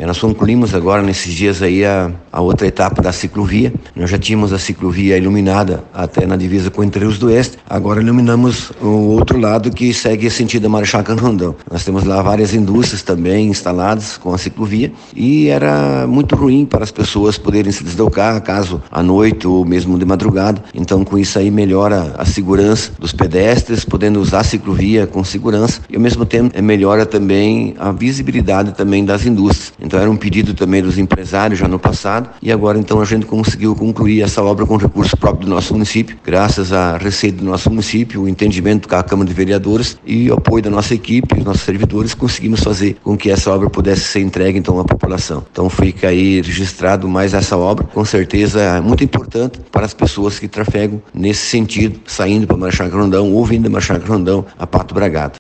Nós concluímos agora, nesses dias aí, a outra etapa da ciclovia. Nós já tínhamos a ciclovia iluminada até na divisa com Entre Rios do Oeste, agora iluminamos o outro lado que segue sentido Marechal Cândido Rondon. Nós temos lá várias indústrias também instaladas com a ciclovia e era muito ruim para as pessoas poderem se deslocar, caso à noite ou mesmo de madrugada. Então, com isso aí melhora a segurança dos pedestres, podendo usar a ciclovia com segurança e ao mesmo tempo melhora também a visibilidade também das indústrias. Então era um pedido também dos empresários já no passado e agora então a gente conseguiu concluir essa obra com recursos próprios do nosso município, graças à receita do nosso município, o entendimento com a Câmara de Vereadores e o apoio da nossa equipe, os nossos servidores, conseguimos fazer com que essa obra pudesse ser entregue então à população. Então fica aí registrado mais essa obra, com certeza é muito importante para as pessoas que trafegam nesse sentido, saindo para Marechal Cândido Rondon ou vindo de Marechal Cândido Rondon a Pato Bragado.